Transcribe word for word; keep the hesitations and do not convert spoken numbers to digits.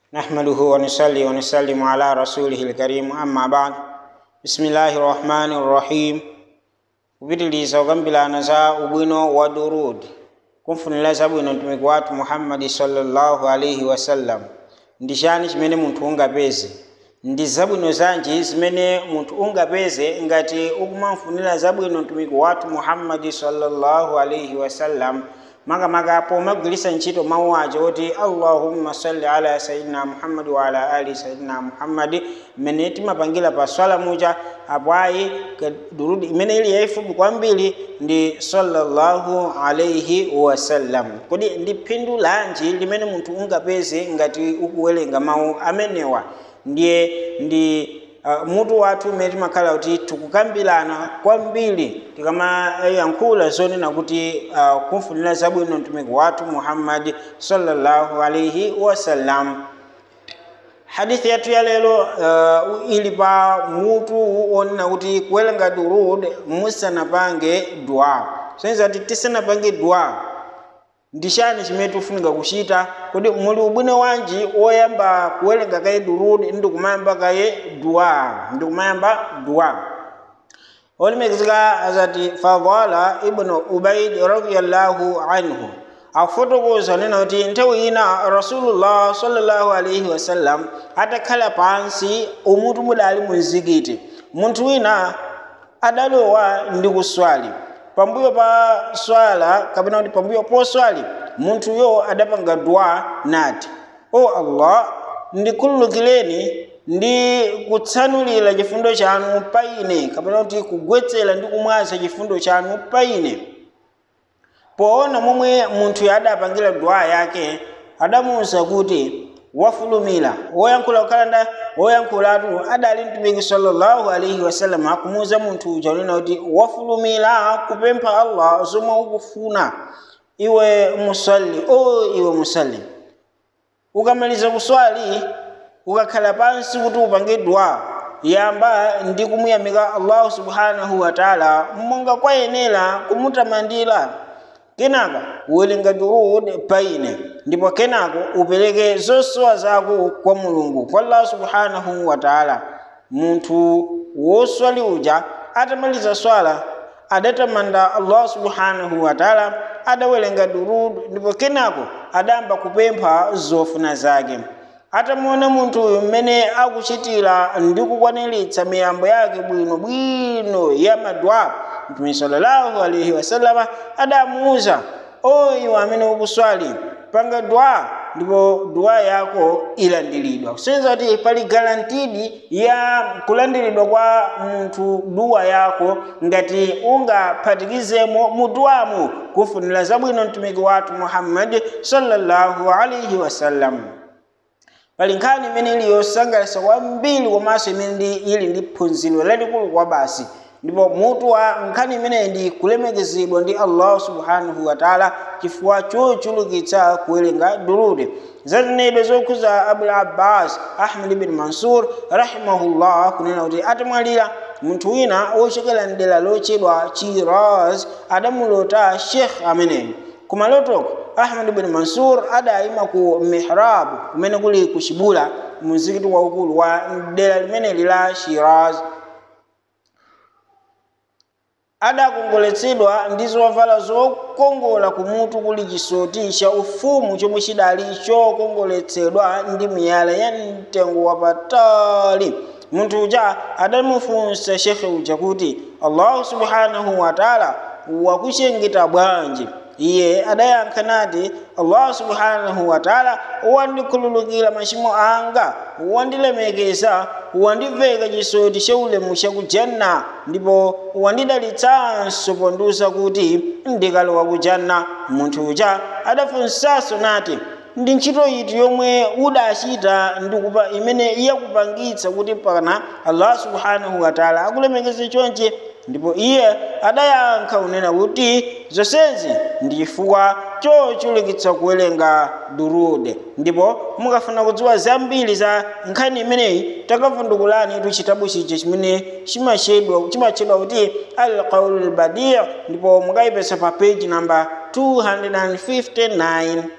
نحمده ونصلي ونسلم على رسوله الكريم أما بعد بسم الله الرحمن الرحيم ubidiliza ugambila za ubwino wa durud kumfunila zabwino mtumiki watu Muhammad sallallahu alayhi wasallam ndishani chimene munthu ungapeze ndi zabwino zanji zimene munthu ungapeze ngati ukumamfunira zabwino mtumiki watu Muhammad sallallahu alayhi wasallam maka maka po magulisa ntchito mawu aja oti Allahumma salli ala sayyidina Muhammad wa ala ali sayyidina Muhammad mene timapangila pa swala muja apwayi durudi imene ili yaifupi kwambiri ndi sallallahu alayhi wasallam. Kodi ndi phindu lanji limene munthu ungapeze ngati ukuwerenga mawu amenewa ndiye ndi Uh, mutu watu umene timakhala kuti tikukambirana kwambiri tikamayankhula zonena kuti uh, kumfunira zabwino mtumiki wathu Muhammad sallallahu alayhi wasallam. Hadithi yathu ya lero uh, ili pa mutu onena kuti kuwerenga durud musanapange dua. Senza kuti tisanapange dua ndishani chimene tifunika kuchita kodi muli ubwino wanji oyamba kuwerenga kaye durud ndi kumayamba kaye dua ndi kumayamba dua. Olimekizika azati Fadhala ibn Ubayd radiyallahu anhu afotokoza nena kuti nthawi ina Rasulullah sallallahu alayhi wasallam atakhala pansi umutu mudali muzikiti munthu wina adalowa ndi kuswali. Pambuyo pa swala kapena kuti pambuyo po swali munthu yo adapanga dua nati o Allah ndikhululukireni ndi kutsanulira chifundo chanu pa ine kapena kuti kugwetsera ndi kumwaza chifundo chanu pa ine. Poona momwe munthu adapangira dua yake adamuwuza kuti wafulumira woyankhula kukhalanda woyankhulatu adali mtumiki sallallahu alayhi wasallam akumuwuza munthu uja unena kuti wafulumira kupempha Allah zomwe ukufuna iwe musalli o iwe musalli. Ukamaliza kuswali ukakhala pansi kuti upange dua yamba ndi kumuyamika Allah subhanahu wa ta'ala monga kwayenera kumutamandira. Kenaka uwerenga durud paine ndipo kenako upereke zosowa zako kwa Mulungu kwa Allah subhanahu wa ta'ala. Munthu woswali uja atamaliza swala adatamanda Allah subhanahu wa ta'ala adawerenga durud ndipo kenako adamba kupempha zofuna zake. Atamuona munthu uyu mmene akuchitira ndi kukwaniritsa miyambo yake bwino bwino ya madua Mtume sallallahu alayhi wasallam adamuwuza o iwe amene ukuswali panga dua ndipo dua yako ilandiridwa. Kusenza kuti pali guaranteed ya kulandiridwa kwa munthu dua yako ngati ungaphatikizemo mu duamu kufunira zabwino mtumiki wathu Muhammad sallallahu alayhi wasallam. Pali nkhani imene ili yosangalatsa kwambiri komanso imene ili ndi phunziro lalikulu kwa basi ndipo mutu wa nkhani imene ndi kulemekezedwa ndi Allah subhanahu wa ta'ala chifukwa chochulukitsa kuwerenga durud. Zanenedwa zokhuza Abul Abbas Ahmad ibn Mansur rahimahullah kunena kuti atamwalira munthu wina ochokera mdera lotchedwa Shiraz adamulota Sheikh ameneyo. Kumalotoko Ahmad ibn Mansur adayima ku mihrab kumene kuli kuchibula muzikiti waukulu wa dera limene lila Shiraz. Adakongoletsedwa ndi zovala zokongola kumutu kuli chisoti cha ufumu chomwe chidali chokongoletsedwa ndi miyala ya mtengo wapatali. Munthu uja adamufunsa shekhe uja kuti Allah subhanahu wa ta'ala wakuchengeta bwanji. Iye adayankha nati Allah subhanahu wa ta'ala wandikhululukira machimo anga wandilemekeza wandiveka chisoti cha ulemu cha kujanna ndipo wandidalitsanso pondiwuza kuti ndikalowa kujanna. Munthu uja adafunsanso nati ndi ntchito iti yomwe udachita ndikupa imene yakupangitsa kuti pana Allah subhanahu wa ta'ala akulemekeze chonchi. Ndipo iye adayankha unena kuti zonsezi ndi chifukwa chochulukitsa kuwerenga durud. Ndipo mukafuna kudziwa zambiri za nkhani imeneyi takavundukulani tu chitabu chija chimene chimatchedwa chimatchedwa kuti Al-Qawl Al-Badi' ndipo mukayipeza pa page number two hundred fifty-nine.